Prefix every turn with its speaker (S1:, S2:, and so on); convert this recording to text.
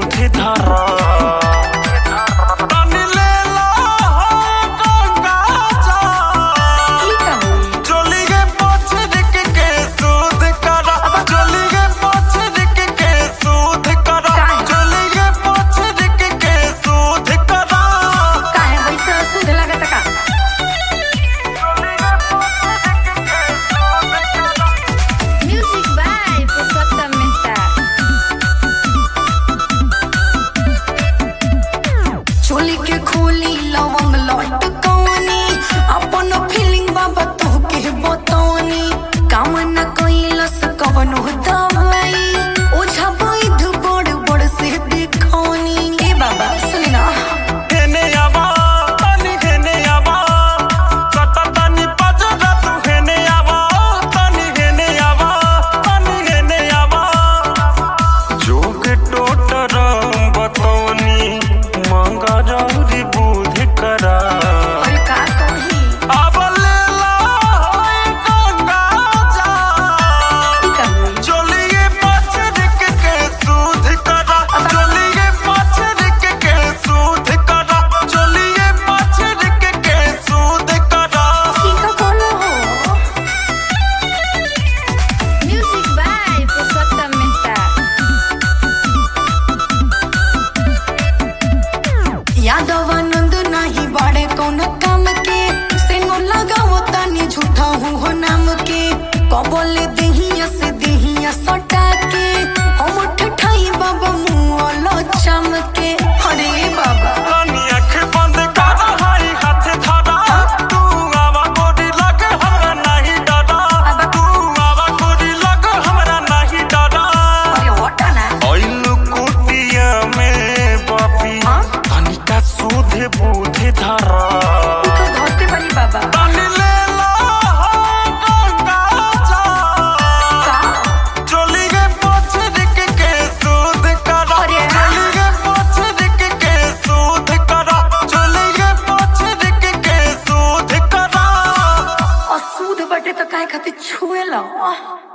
S1: बुद्धि धारा
S2: खोली लवंग लौट कौनी अपन फीलिंग बाबा तो के बतानी काम न कइलस कवनो दवाई ओझा बैध बड़ बड़ से देखौनी ए बाबा सुनी ना
S1: हेने आवा तनी हेने आवा सता तनी पजरा तू हेने आवा तनी हेने आवा तनी हेने आवा जोग टोटर बतौनी मांगा जौरी बुद्धि करा
S2: और का कही
S1: अब ले ला होई गंगा जा चलिए पचरिक के सूध करा चलिए पचरिक के सूध करा चलिए पचरिक के सूध करा
S2: की का बोलो हो
S3: Music by Pursattametta.
S2: यादवानंद नहीं बाड़े कौन काम के से नो लगाओ तानी झूठा हो नाम के कबोले देहिया से देहिया सटा के हम ठठाई बाबा मुंह लो चम के अरे बाबा
S1: रानी आँख बंद कर हाई हाथ धरा तू आवा गोरी लग हमरा नहीं डरा तू आवा गोरी लग हमरा नहीं डरा
S2: अरे हटा ना
S1: ओइलु कुटिया में बापी तनिका सूध बुद्धि धारा
S2: तू तो धरते बनी बाबा
S1: तनी ले ला हो गंगा जा चलिए पचरिक के सूध करा
S2: अरे।
S1: चलिए पचरिक के सूध करा चलिए पचरिक के सूध करा
S2: असूध बटे तो काहे खातिर छुएला